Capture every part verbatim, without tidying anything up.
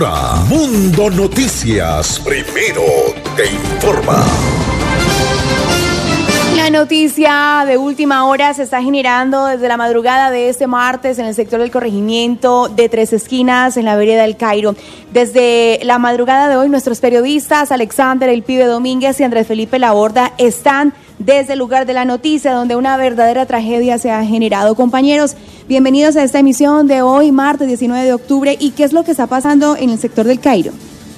Mundo Noticias, primero te informa. La noticia de última hora se está generando desde la madrugada de este martes en el sector del corregimiento de Tres Esquinas, en la vereda del Cairo. Desde la madrugada de hoy, nuestros periodistas Alexander El Pibe Domínguez y Andrés Felipe Laborda están desde el lugar de la noticia, donde una verdadera tragedia se ha generado. Compañeros, bienvenidos a esta emisión de hoy, martes diecinueve de octubre. ¿Y qué es lo que está pasando en el sector del Cairo?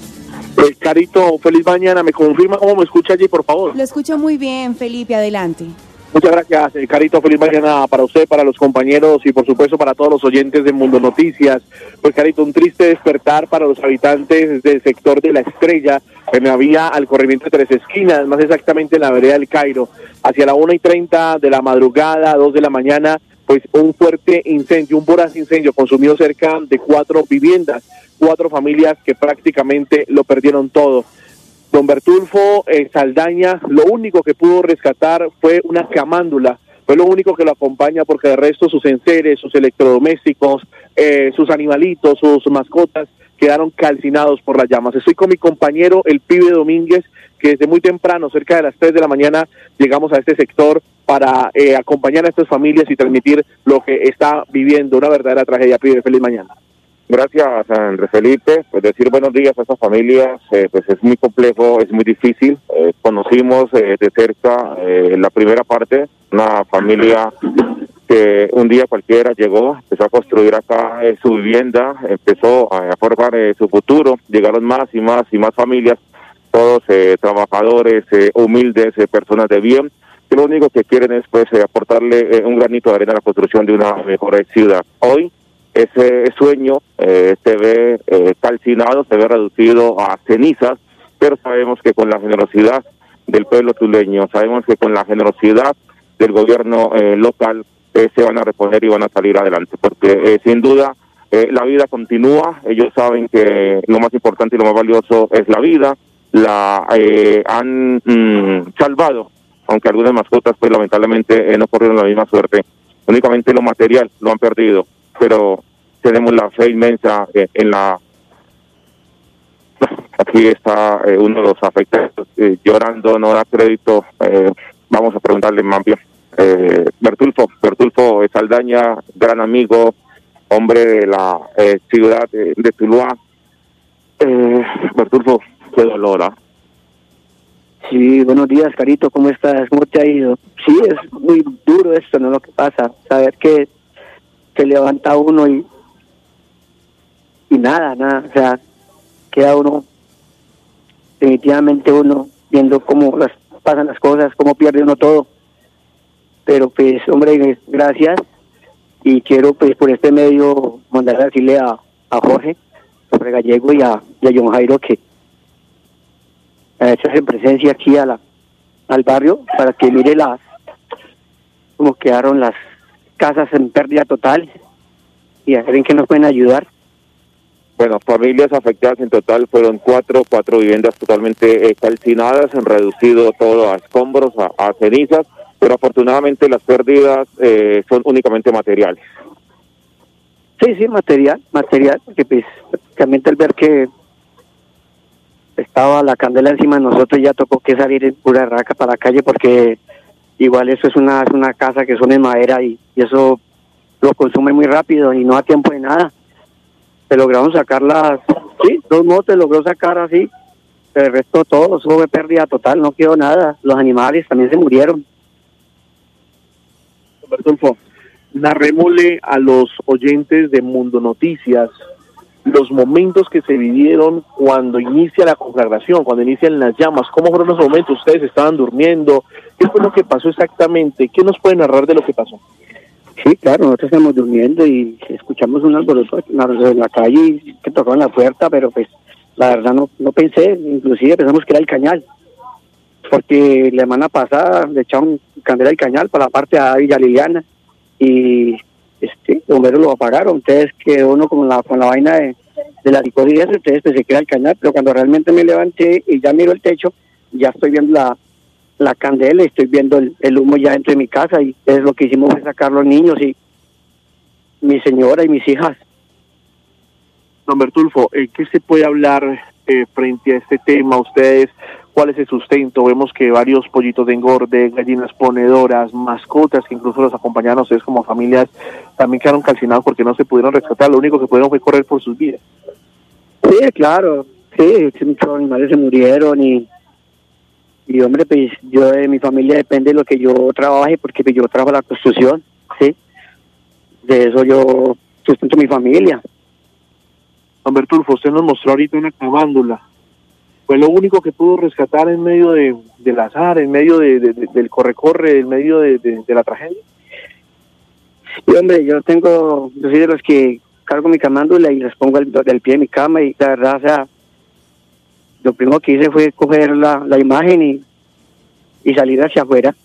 Pues, Carito, feliz mañana. ¿Me confirma cómo me escucha allí, por favor? Lo escucho muy bien, Felipe, adelante. Muchas gracias, eh, Carito, feliz mañana para usted, para los compañeros y por supuesto para todos los oyentes de Mundo Noticias. Pues, Carito, un triste despertar para los habitantes del sector de La Estrella, en la vía al corregimiento de Tres Esquinas, más exactamente en la vereda del Cairo. Hacia la una y treinta de la madrugada, dos de la mañana, pues un fuerte incendio, un voraz incendio consumió cerca de cuatro viviendas, cuatro familias que prácticamente lo perdieron todo. Don Bertulfo eh, Saldaña, lo único que pudo rescatar fue una camándula, fue lo único que lo acompaña, porque de resto sus enseres, sus electrodomésticos, eh, sus animalitos, sus mascotas quedaron calcinados por las llamas. Estoy con mi compañero El Pibe Domínguez, que desde muy temprano, cerca de las tres de la mañana, llegamos a este sector para eh, acompañar a estas familias y transmitir lo que está viviendo, una verdadera tragedia. Pibe, feliz mañana. Gracias, Andrés Felipe. Pues decir buenos días a estas familias, eh, pues es muy complejo, es muy difícil. Eh, conocimos eh, de cerca eh, la primera parte, una familia que un día cualquiera llegó, empezó a construir acá eh, su vivienda, empezó a, a formar eh, su futuro. Llegaron más y más y más familias, todos eh, trabajadores, eh, humildes, eh, personas de bien, que lo único que quieren es pues eh, aportarle eh, un granito de arena a la construcción de una mejor eh, ciudad. Hoy ese sueño eh, se ve eh, calcinado, se ve reducido a cenizas, pero sabemos que con la generosidad del pueblo tuleño, sabemos que con la generosidad del gobierno eh, local eh, se van a reponer y van a salir adelante, porque eh, sin duda eh, la vida continúa. Ellos saben que lo más importante y lo más valioso es la vida, la eh, han mm, salvado, aunque algunas mascotas pues lamentablemente eh, no corrieron la misma suerte, únicamente lo material lo han perdido, pero tenemos la fe inmensa eh, en la... Aquí está eh, uno de los afectados eh, llorando, no da crédito. Eh, vamos a preguntarle más bien. Eh, Bertulfo, Bertulfo Saldaña, gran amigo, hombre de la eh, ciudad de, de Tuluá. Eh, Bertulfo, qué dolor, ¿ah? Sí, buenos días, Carito, ¿cómo estás? ¿Cómo te ha ido? Sí, es muy duro esto, ¿no? Lo que pasa, saber que se levanta uno y y nada, nada, o sea, queda uno, definitivamente uno, viendo cómo las pasan las cosas, cómo pierde uno todo. Pero pues, hombre, gracias, y quiero pues por este medio mandar a decirle a, a Jorge, sobre Gallego y a, y a John Jairo que a echarse presencia aquí a la al barrio para que mire las cómo quedaron las casas en pérdida total y a ver en qué nos pueden ayudar. Bueno, familias afectadas en total fueron cuatro, cuatro viviendas totalmente eh, calcinadas, han reducido todo a escombros, a, a cenizas, pero afortunadamente las pérdidas eh, son únicamente materiales. Sí, sí, material, material, porque pues prácticamente al ver que estaba la candela encima de nosotros ya tocó que salir en pura raca para la calle, porque igual eso es una, es una casa que son de madera y, y eso lo consume muy rápido y no da tiempo de nada. Se lograron sacar las, sí, dos motos logró sacar así, pero el resto todo, eso fue pérdida total, no quedó nada, los animales también se murieron. Bertulfo, narrémosle a los oyentes de Mundo Noticias los momentos que se vivieron cuando inicia la conflagración, cuando inician las llamas. ¿Cómo fueron los momentos? ¿Ustedes estaban durmiendo? ¿Qué fue lo que pasó exactamente? ¿Qué nos puede narrar de lo que pasó? Sí, claro, nosotros estamos durmiendo y escuchamos un alboroto en la calle que tocaban la puerta, pero pues la verdad no, no pensé, inclusive pensamos que era el cañal, porque la semana pasada le echaron candela al cañal para la parte de Villa Liliana y este, los bomberos lo apagaron. Entonces quedó uno con la, con la vaina de, de la licor y eso, entonces pensé que era el cañal, pero cuando realmente me levanté y ya miro el techo, ya estoy viendo la la candela, estoy viendo el, el humo ya dentro de mi casa y es lo que hicimos fue sacar los niños y mi señora y mis hijas. Don Bertulfo, eh, ¿qué se puede hablar eh, frente a este tema? Ustedes, ¿cuál es el sustento? Vemos que varios pollitos de engorde, gallinas ponedoras, mascotas que incluso los acompañaron a ustedes como familias, también quedaron calcinados porque no se pudieron rescatar. Lo único que pudieron fue correr por sus vidas. Sí, claro, sí, muchos animales se murieron y, y hombre, pues yo de mi familia depende de lo que yo trabaje, porque pues, yo trabajo en la construcción, sí, de eso yo sustento mi familia. Don Bertulfo, usted nos mostró ahorita una camándula. Fue lo único que pudo rescatar en medio de, del azar, en medio de, de, de, del corre-corre, en medio de, de, de la tragedia. Sí, hombre, yo tengo, yo soy de los que cargo mi camándula y les pongo el, el pie de mi cama y la verdad, o sea, lo primero que hice fue coger la, la imagen y, y salir hacia afuera.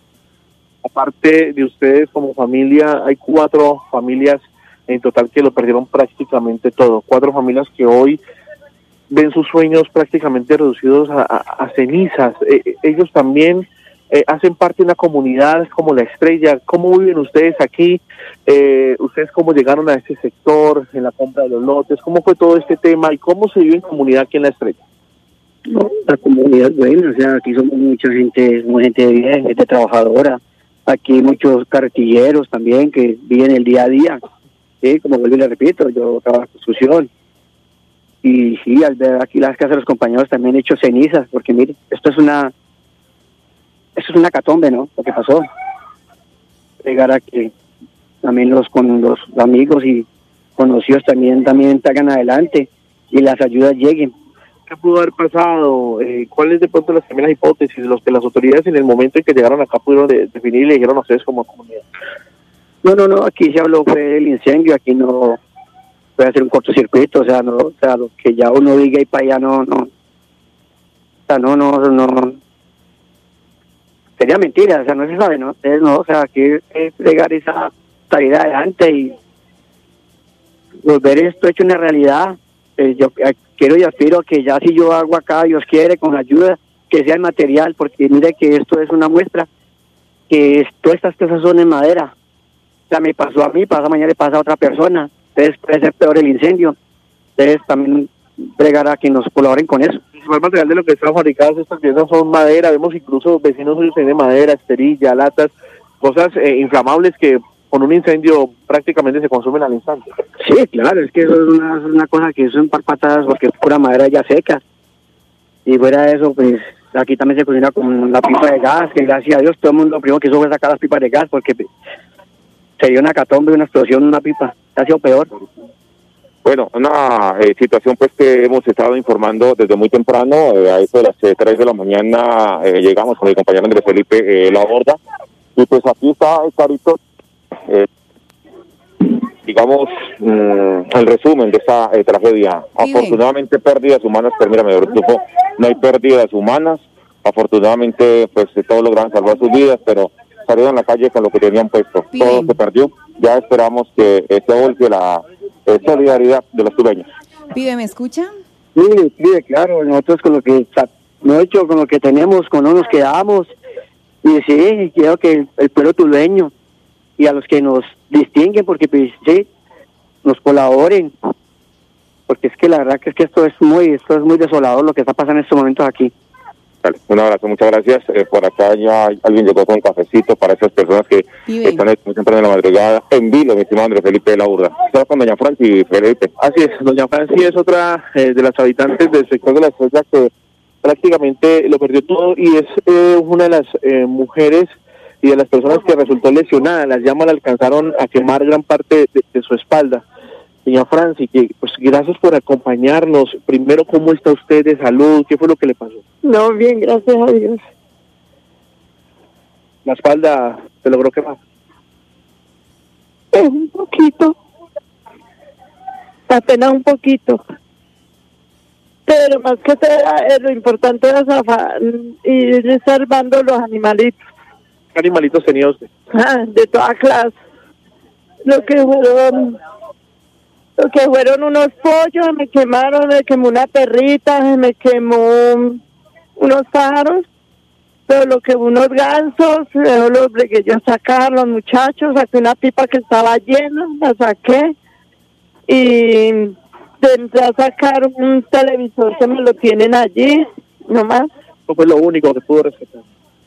Aparte de ustedes como familia, hay cuatro familias en total que lo perdieron prácticamente todo. Cuatro familias que hoy ven sus sueños prácticamente reducidos a, a, a cenizas. Eh, ellos también eh, hacen parte de una comunidad como La Estrella. ¿Cómo viven ustedes aquí? Eh, ¿Ustedes cómo llegaron a este sector en la compra de los lotes? ¿Cómo fue todo este tema y cómo se vive en comunidad aquí en La Estrella? No, la comunidad es buena, o sea, aquí somos mucha gente, somos gente de bien, gente trabajadora. Aquí hay muchos carretilleros también que viven el día a día. Sí, como vuelvo y le repito, yo trabajo en construcción. Y sí, al ver aquí las casas de los compañeros también he hecho cenizas, porque mire, esto es una, esto es una catombe, ¿no? Lo que pasó. Llegar a que también los con los amigos y conocidos también, también salgan adelante y las ayudas lleguen. ¿Qué pudo haber pasado? Eh, ¿Cuáles de pronto las primeras hipótesis, los que las autoridades en el momento en que llegaron acá pudieron de, definir y le dijeron a ustedes como comunidad? No, no, no, aquí se habló fue del incendio, aquí no puede hacer un cortocircuito, o sea, no, o sea, lo que ya uno diga y para allá no, no, o sea, no, no, no, sería mentira, o sea, no se sabe, ¿no? Entonces, no, o sea, aquí es llegar esa salida adelante y volver esto hecho una realidad. Eh, yo eh, quiero y aspiro a que ya si yo hago acá, Dios quiere, con ayuda, que sea el material, porque mire que esto es una muestra, que todas estas cosas son en madera. O sea, me pasó a mí, pasa mañana le pasa a otra persona. Entonces puede ser peor el incendio. Entonces también bregar a que nos colaboren con eso. El principal material de lo que están fabricadas estas piezas son madera. Vemos incluso vecinos suyos de madera, esterilla, latas, cosas eh, inflamables que con un incendio prácticamente se consumen al instante. Sí, claro, es que eso es una, es una cosa que son par patadas porque es pura madera ya seca. Y fuera de eso, pues aquí también se cocina con la pipa de gas, que gracias a Dios todo el mundo lo primero que hizo fue sacar las pipas de gas porque se dio una catombe, una explosión, una pipa. Ha sido peor. Bueno, una eh, situación pues que hemos estado informando desde muy temprano, eh, a eso de las eh, tres de la mañana eh, llegamos con mi compañero Andrés Felipe eh, La Borda, y pues aquí está el carito, eh, digamos, mmm, el resumen de esta eh, tragedia. Sí, afortunadamente pérdidas humanas, pero mira, me grupo, no hay pérdidas humanas, afortunadamente pues todos lograron salvar sus vidas, pero salieron a la calle con lo que tenían puesto, Bien. todo se perdió, ya esperamos que eh, se vuelva la eh, solidaridad de los tubeños. Pibe, ¿me escucha? Sí, sí, claro, nosotros con lo que no hecho, con lo que tenemos, con no nos quedamos. Y sí, quiero que el, el pueblo tulueño y a los que nos distinguen, porque pues sí, nos colaboren. Porque es que la verdad que es que esto es muy, esto es muy desolador lo que está pasando en estos momentos aquí. Vale, un abrazo, muchas gracias. Eh, por acá ya alguien llegó con un cafecito para esas personas que Pibe. están muy temprano en la madrugada en vilo, mi estimado Andrés Felipe de la Urda. Estaba con doña Franci Felipe. Así es, doña Franci es otra eh, de las habitantes del sector de La Estrella que prácticamente lo perdió todo y es eh, una de las eh, mujeres y de las personas que resultó lesionada. Las llamas le alcanzaron a quemar gran parte de, de su espalda. Doña Franci, que pues gracias por acompañarnos. Primero, ¿cómo está usted de salud? ¿Qué fue lo que le pasó? No, bien, gracias a Dios. La espalda se logró quemar. Es un poquito, apenas un poquito. Pero más que todo, eh, lo importante es zafar, ir salvando los animalitos. ¿Qué animalitos tenía usted? Ah, de toda clase. Lo que fueron, lo que fueron unos pollos, me quemaron, me quemó una perrita, me quemó unos pájaros, pero lo que unos gansos, yo los bregué yo a sacar, los muchachos, saqué una pipa que estaba llena, la saqué, y entré a sacar un televisor que me lo tienen allí, nomás. ¿Qué fue lo único que pudo rescatar?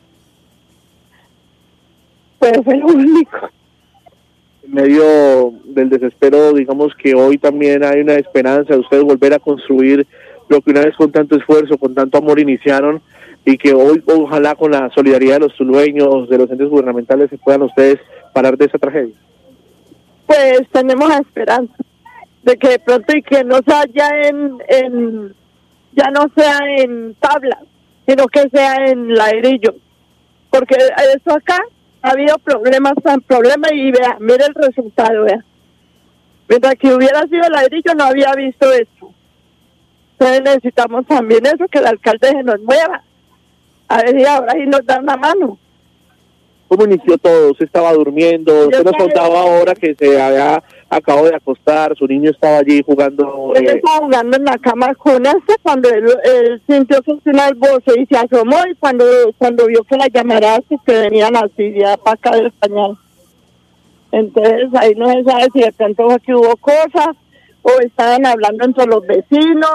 Pues fue lo único. En medio del desespero, digamos que hoy también hay una esperanza de ustedes volver a construir lo que una vez con tanto esfuerzo, con tanto amor iniciaron, y que hoy ojalá con la solidaridad de los tulueños, de los entes gubernamentales, se puedan ustedes parar de esa tragedia. Pues tenemos la esperanza de que de pronto y que no sea ya en, en ya no sea en tablas, sino que sea en ladrillo, porque eso acá ha habido problemas tan problemas y vea, mire el resultado, vea. Mientras que hubiera sido ladrillo no había visto esto. Entonces necesitamos también eso, que el alcalde se nos mueva. A ver si ahora sí nos da una mano. ¿Cómo inició todo? ¿Usted estaba durmiendo? Usted nos contaba ahora que se había acabado de acostar, su niño estaba allí jugando. Él eh... estaba jugando en la cama con este cuando él, él sintió que una voz y se asomó, y cuando cuando vio que las llamaradas que venían así ya para acá del cañal. Entonces ahí no se sabe si de pronto fue que hubo cosas o estaban hablando entre los vecinos.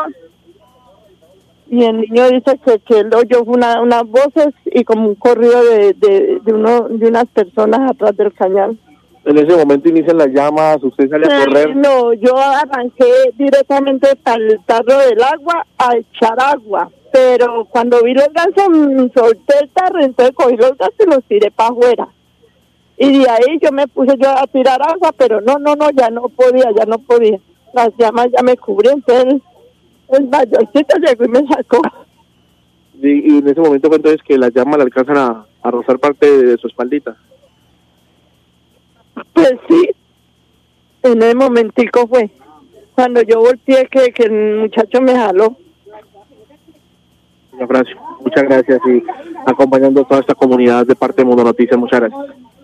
Y el niño dice que, que él oyó una, unas voces y como un corrido de, de, de, uno, de unas personas atrás del cañal. En ese momento inician las llamas, usted sale a correr. No, yo arranqué directamente para el tarro del agua a echar agua, pero cuando vi los gansos solté el tarro, entonces cogí los gansos y los tiré para afuera. Y de ahí yo me puse yo a tirar agua, pero no, no, no, ya no podía, ya no podía. Las llamas ya me cubrían, entonces el mayorcito llegó y me sacó. Y, y en ese momento fue entonces que las llamas le alcanzan a, a rozar parte de, de su espaldita. Pues sí, en ese momentico fue. Cuando yo volteé que, que el muchacho me jaló. Francio, muchas gracias y acompañando a toda esta comunidad de parte de Mundo Noticias, muchas gracias.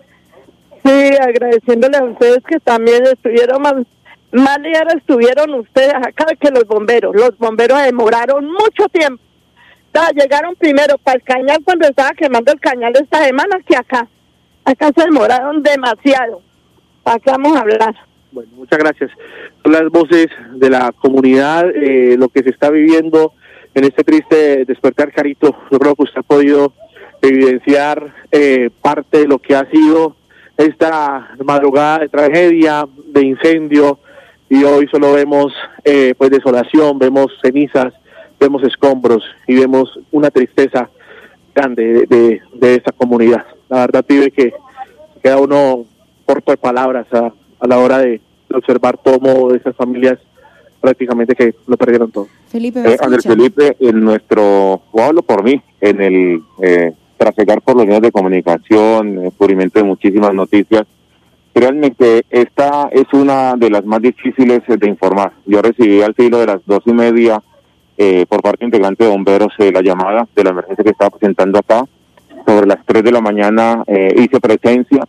Sí, agradeciéndole a ustedes que también estuvieron más, más ligeros estuvieron ustedes acá que los bomberos. Los bomberos demoraron mucho tiempo. O sea, llegaron primero para el cañal cuando estaba quemando el cañal esta semana que acá. Acá se demoraron demasiado. ¿Para qué vamos a hablar? Bueno, muchas gracias. Son las voces de la comunidad, eh, lo que se está viviendo en este triste despertar, Carito. Yo creo que usted ha podido evidenciar eh, parte de lo que ha sido esta madrugada de tragedia, de incendio, y hoy solo vemos eh, pues desolación, vemos cenizas, vemos escombros y vemos una tristeza grande de, de, de esta comunidad. La verdad, pibe, que queda uno corto de palabras a, a la hora de observar cómo esas familias prácticamente que lo perdieron todo. Felipe, eh, Andrés Felipe, en nuestro, o hablo por mí, en el eh, trasegar por los medios de comunicación, el cubrimiento de muchísimas noticias, créanme que esta es una de las más difíciles de informar. Yo recibí al filo de las dos y media eh, por parte integrante de bomberos eh, la llamada de la emergencia que estaba presentando acá. Sobre las tres de la mañana eh, hice presencia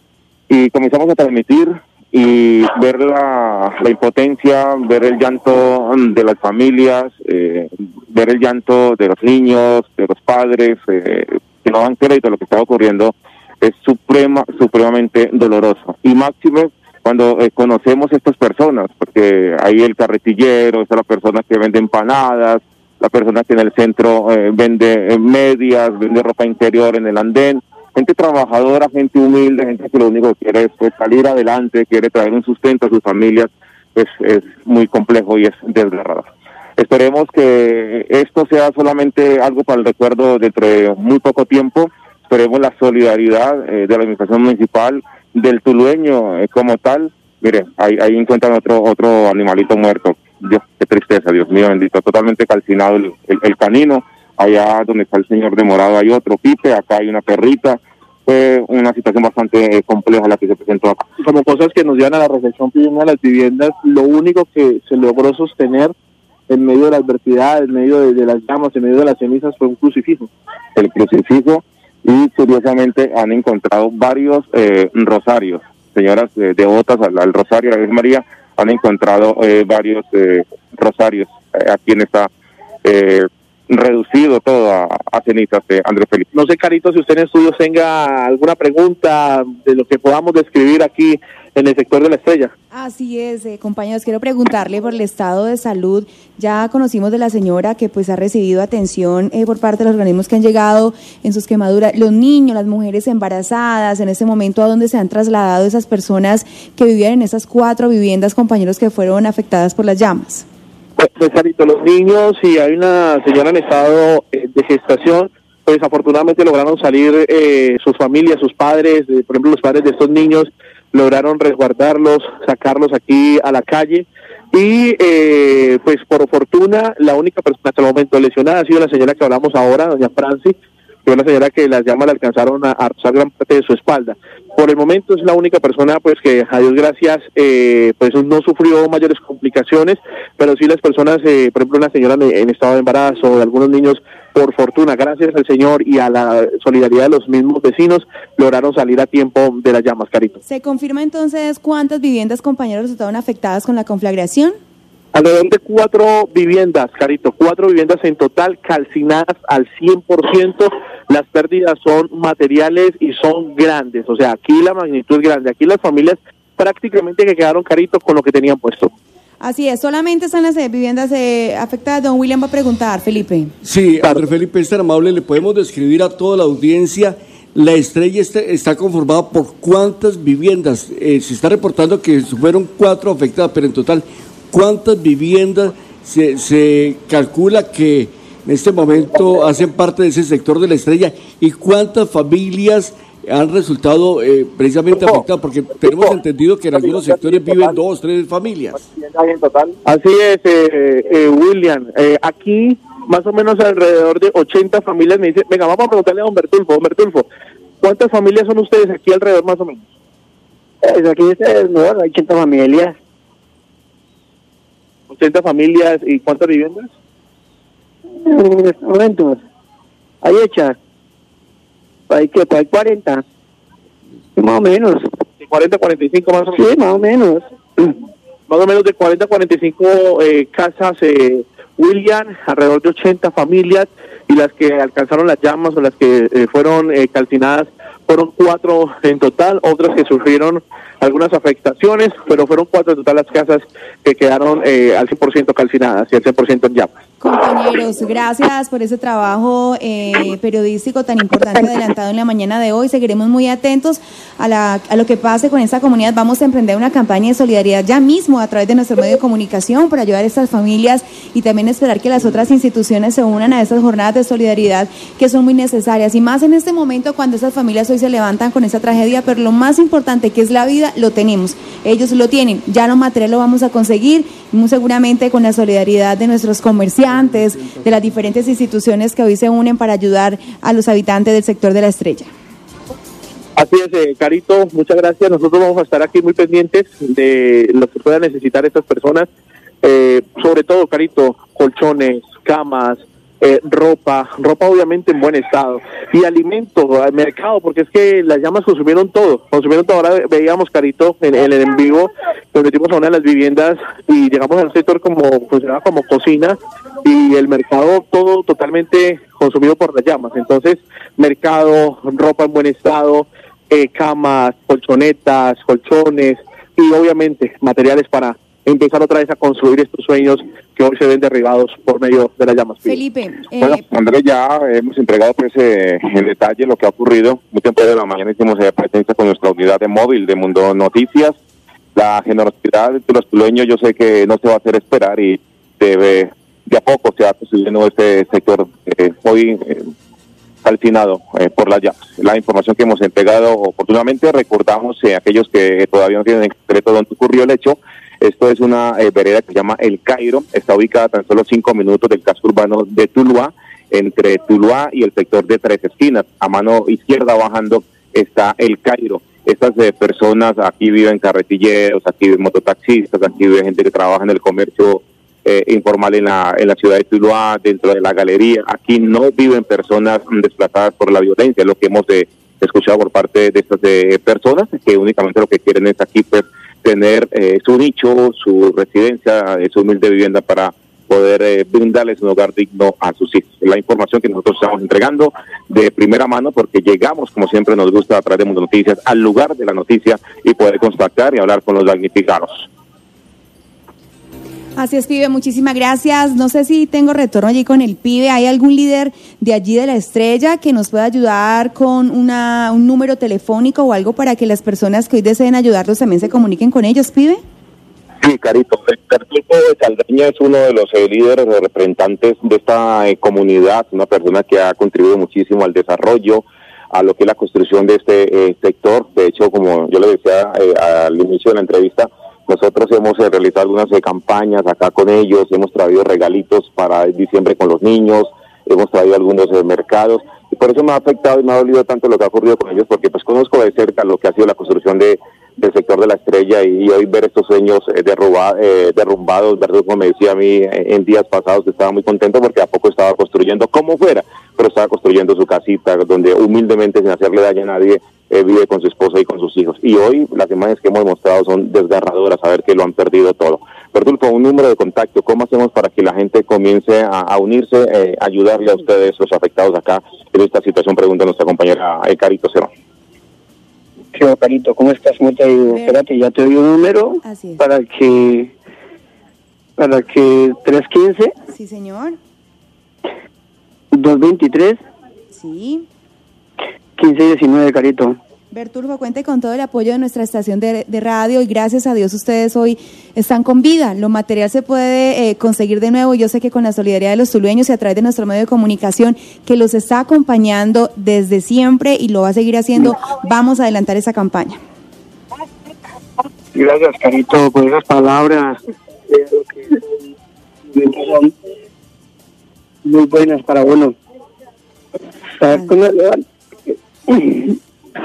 y comenzamos a transmitir y ver la, la impotencia, ver el llanto de las familias, eh, ver el llanto de los niños, de los padres, eh, que no dan crédito a lo que está ocurriendo, es suprema, supremamente doloroso. Y máxime cuando eh, conocemos a estas personas, porque ahí el carretillero, está la persona que vende empanadas, la persona que en el centro eh, vende medias, vende ropa interior en el andén, gente trabajadora, gente humilde, gente que lo único que quiere es pues, salir adelante, quiere traer un sustento a sus familias, pues es muy complejo y es desgarrador. Esperemos que esto sea solamente algo para el recuerdo dentro de muy poco tiempo. Esperemos la solidaridad eh, de la administración municipal, del tulueño eh, como tal. Mire, ahí, ahí encuentran otro otro animalito muerto. Dios, qué tristeza, Dios mío bendito, totalmente calcinado el, el, el canino. Allá donde está el señor de morado hay otro pipe, acá hay una perrita. Fue una situación bastante eh, compleja la que se presentó acá. Como cosas que nos llevan a la reflexión, pidiendo a las viviendas, lo único que se logró sostener en medio de la adversidad, en medio de, de las llamas, en medio de las cenizas, fue un crucifijo. El crucifijo, y curiosamente han encontrado varios eh, rosarios. Señoras eh, devotas al, al rosario de la Virgen María han encontrado eh, varios eh, rosarios eh, aquí en esta... Eh, reducido todo a, a cenizas de Andrés Felipe. No sé, Carito, si usted en estudios tenga alguna pregunta de lo que podamos describir aquí en el sector de La Estrella. Así es, eh, compañeros, quiero preguntarle por el estado de salud. Ya conocimos de la señora que pues ha recibido atención eh, por parte de los organismos que han llegado en sus quemaduras, los niños, las mujeres embarazadas, en este momento a dónde se han trasladado esas personas que vivían en esas cuatro viviendas, compañeros, que fueron afectadas por las llamas. Pues, pues Carito, los niños, y hay una señora en estado eh, de gestación, pues afortunadamente lograron salir eh, sus familias, sus padres, eh, por ejemplo los padres de estos niños, lograron resguardarlos, sacarlos aquí a la calle y eh, pues por fortuna la única persona hasta el momento lesionada ha sido la señora que hablamos ahora, doña Franci, que fue la señora que las llamas le alcanzaron a, a rozar gran parte de su espalda. Por el momento es la única persona pues que a Dios gracias eh, pues no sufrió mayores complicaciones, pero sí las personas, eh, por ejemplo una señora en, en estado de embarazo, de algunos niños, por fortuna, gracias al Señor y a la solidaridad de los mismos vecinos, lograron salir a tiempo de las llamas, Carito. ¿Se confirma entonces cuántas viviendas, compañeros, estaban afectadas con la conflagración? Alrededor de cuatro viviendas, Carito, cuatro viviendas en total calcinadas al cien por ciento. Las pérdidas son materiales y son grandes, o sea, aquí la magnitud es grande. Aquí las familias prácticamente que quedaron, Carito, con lo que tenían puesto. Así es, solamente están las eh, viviendas eh, afectadas. Don William va a preguntar, Felipe. Sí, André Felipe, es tan amable, le podemos describir a toda la audiencia. La Estrella está, está conformada por cuántas viviendas. Eh, se está reportando que fueron cuatro afectadas, pero en total, ¿cuántas viviendas se, se calcula que en este momento hacen parte de ese sector de La Estrella y cuántas familias han resultado eh, precisamente afectadas? Porque tenemos entendido que en algunos sectores viven dos, tres familias. Así es, eh, eh, William. Eh, aquí más o menos alrededor de ochenta familias. Me dice, venga, vamos a preguntarle a don Bertulfo. Don Bertulfo, ¿cuántas familias son ustedes aquí alrededor más o menos? Pues aquí es, no, hay ochenta familias. ochenta familias, ¿y cuántas viviendas? En estos momentos, hay hechas. Hay que, hay cuarenta. Más o menos. De cuarenta a cuarenta y cinco más o menos. Sí, más o menos. Más o menos de cuarenta a cuarenta y cinco eh, casas, eh, William, alrededor de ochenta familias, y las que alcanzaron las llamas o las que eh, fueron eh, calcinadas fueron cuatro en total, otras que sufrieron algunas afectaciones, pero fueron cuatro en total las casas que quedaron eh, al cien por ciento calcinadas y al cien por ciento en llamas. Compañeros, gracias por ese trabajo eh, periodístico tan importante adelantado en la mañana de hoy. Seguiremos muy atentos a, la, a lo que pase con esta comunidad. Vamos a emprender una campaña de solidaridad ya mismo a través de nuestro medio de comunicación para ayudar a estas familias y también esperar que las otras instituciones se unan a estas jornadas de solidaridad que son muy necesarias. Y más en este momento cuando estas familias hoy se levantan con esa tragedia, pero lo más importante que es la vida, lo tenemos. Ellos lo tienen. Ya lo material lo vamos a conseguir, muy seguramente con la solidaridad de nuestros comerciantes, de las diferentes instituciones que hoy se unen para ayudar a los habitantes del sector de La Estrella. Así es, eh, Carito, muchas gracias. Nosotros vamos a estar aquí muy pendientes de lo que puedan necesitar estas personas, eh, sobre todo, Carito, colchones, camas, eh, ropa, ropa obviamente en buen estado, y alimentos, al mercado, porque es que las llamas consumieron todo, consumieron todo. Ahora veíamos, Carito, en, en el en vivo, nos metimos a una de las viviendas y llegamos al sector como funcionaba como cocina, y el mercado todo totalmente consumido por las llamas. Entonces, mercado, ropa en buen estado, eh, camas, colchonetas, colchones, y obviamente materiales para empezar otra vez a construir estos sueños que hoy se ven derribados por medio de las llamas. Felipe. Eh... Bueno, Andrés, ya hemos entregado pues eh, en detalle lo que ha ocurrido. Muy temprano de la mañana hicimos eh, presencia con nuestra unidad de móvil de Mundo Noticias. La generosidad de los tuleños yo sé que no se va a hacer esperar y debe, de a poco se va construyendo este sector eh, hoy eh, calcinado eh, por las llamas. La información que hemos entregado oportunamente, recordamos a eh, aquellos que todavía no tienen en concreto dónde ocurrió el hecho. Esto es una eh, vereda que se llama El Cairo, está ubicada a tan solo cinco minutos del casco urbano de Tuluá, entre Tuluá y el sector de Tres Esquinas. A mano izquierda bajando está El Cairo. Estas eh, personas, aquí viven carretilleros, aquí viven mototaxistas, aquí vive gente que trabaja en el comercio eh, informal en la, en la ciudad de Tuluá, dentro de la galería. Aquí no viven personas desplazadas por la violencia, lo que hemos eh, escuchado por parte de estas eh, personas, que únicamente lo que quieren es aquí pues tener eh, su nicho, su residencia, eh, su humilde vivienda para poder eh, brindarles un hogar digno a sus hijos. La información que nosotros estamos entregando de primera mano, porque llegamos, como siempre nos gusta a través de Mundo Noticias, al lugar de la noticia y poder contactar y hablar con los damnificados. Así es, pibe, muchísimas gracias. No sé si tengo retorno allí con el pibe. ¿Hay algún líder de allí de la Estrella que nos pueda ayudar con una, un número telefónico o algo para que las personas que hoy deseen ayudarlos también se comuniquen con ellos, pibe? Sí, Carito, Héctor Tulfo de Caldeña es uno de los eh, líderes o representantes de esta eh, comunidad, una persona que ha contribuido muchísimo al desarrollo, a lo que es la construcción de este eh, sector. De hecho, como yo le decía eh, al inicio de la entrevista, nosotros hemos eh, realizado algunas eh, campañas acá con ellos, hemos traído regalitos para diciembre con los niños, hemos traído algunos eh, mercados, y por eso me ha afectado y me ha dolido tanto lo que ha ocurrido con ellos, porque pues conozco de cerca lo que ha sido la construcción de del sector de la Estrella, y, y hoy ver estos sueños eh, derruba, eh, derrumbados, ¿verdad? Como me decía a mí eh, en días pasados, que estaba muy contento porque a poco estaba construyendo como fuera, pero estaba construyendo su casita, donde humildemente, sin hacerle daño a nadie, eh, vive con su esposa y con sus hijos. Y hoy las imágenes que hemos mostrado son desgarradoras, saber que lo han perdido todo. Pero con un número de contacto, ¿cómo hacemos para que la gente comience a, a unirse, eh, ayudarle a ustedes, los afectados acá en esta situación? Pregunta nuestra compañera eh, Carito Cero. Sí, Carito, ¿cómo estás? ¿Cómo te ha ido? Espérate, ya te doy un número para que para que tres uno cinco. Sí, señor. dos veintitrés. Sí. quince diecinueve, Carito. Bertulfo, cuente con todo el apoyo de nuestra estación de, de radio y gracias a Dios ustedes hoy están con vida. Lo material se puede eh, conseguir de nuevo. Yo sé que con la solidaridad de los tulueños y a través de nuestro medio de comunicación que los está acompañando desde siempre y lo va a seguir haciendo, vamos a adelantar esa campaña. Gracias, Carito, por esas palabras. Son muy buenas para uno. ¿Sabes cómo le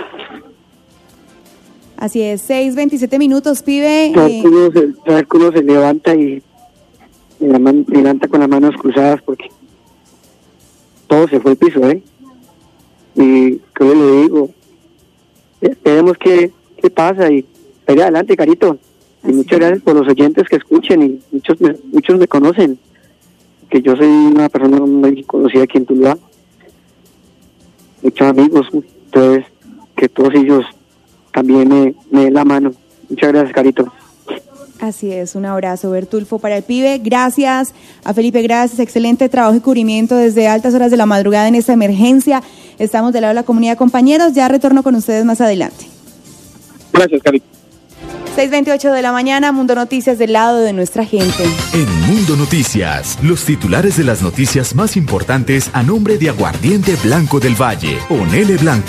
Así es, seis veintisiete minutos, pibe. ¿Sabes cómo se, sabes cómo se levanta y, y la man, levanta con las manos cruzadas? Porque todo se fue al piso, ¿eh? Y como le digo, esperemos que, que pasa y vaya adelante, Carito. Y Así muchas es. gracias por los oyentes que escuchen y muchos me, muchos me conocen, que yo soy una persona muy conocida aquí en Tuluá. Muchos amigos, entonces que todos ellos también me, me den la mano. Muchas gracias, Carito. Así es, un abrazo, Bertulfo, para el pibe. Gracias a Felipe, gracias. Excelente trabajo y cubrimiento desde altas horas de la madrugada en esta emergencia. Estamos del lado de la comunidad, compañeros. Ya retorno con ustedes más adelante. Gracias, Carito. seis veintiocho de la mañana, Mundo Noticias del lado de nuestra gente. En Mundo Noticias, los titulares de las noticias más importantes a nombre de Aguardiente Blanco del Valle. Ponele Blanco.